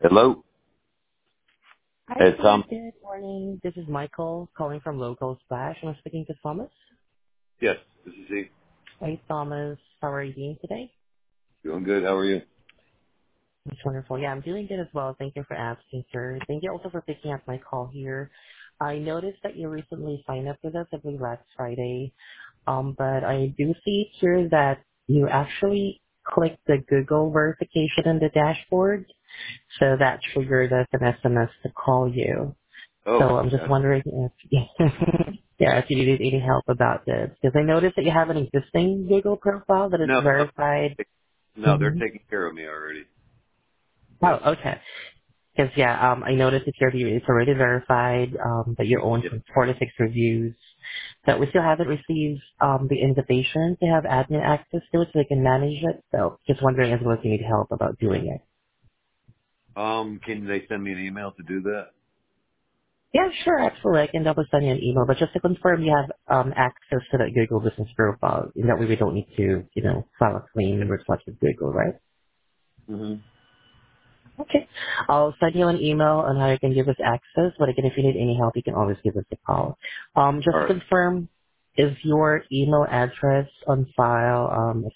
Hello? Hi, Hey, sir. Tom? Good morning. This is Michael calling from Local Splash. I'm speaking to Thomas. Yes, this is he. Hi, Thomas. How are you doing today? Doing good. How are you? It's wonderful. Yeah, I'm doing good as well. Thank you for asking, sir. Thank you also for picking up my call here. I noticed that you recently signed up with us, I believe last Friday. But I do see here that you actually clicked the Google verification in the dashboard. So that triggered us an SMS to call you. Oh, So I'm just wondering if, yeah, if you needed any help about this. Because I noticed that you have an existing Google profile that is no, verified. no, they're hmm taking care of me already. Oh, okay. Because, yeah, I noticed it's already verified, that you own Yeah. 46 reviews. But we still haven't received the invitation to have admin access to it so they can manage it. So just wondering as well if you need help about doing it. Can they send me an email to do that? Yeah, sure, absolutely. I can double send you an email, but just to confirm you have access to that Google business profile. In that way we don't need to, file a claim and reflect with Google, right? Mm-hmm. Okay. I'll send you an email on how you can give us access, but again, if you need any help, you can always give us a call. Just All to right. confirm, is your email address on file,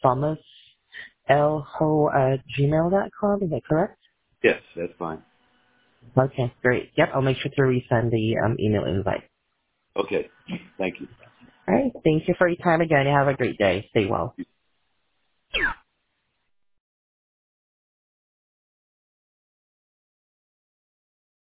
thomaslho@gmail.com? Is that correct? Yes, that's fine. Okay, great. Yep, I'll make sure to resend the email invite. Okay. Thank you. All right. Thank you for your time again. You have a great day. Stay well.